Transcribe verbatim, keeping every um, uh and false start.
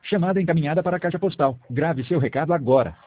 Chamada encaminhada para a caixa postal. Grave seu recado agora.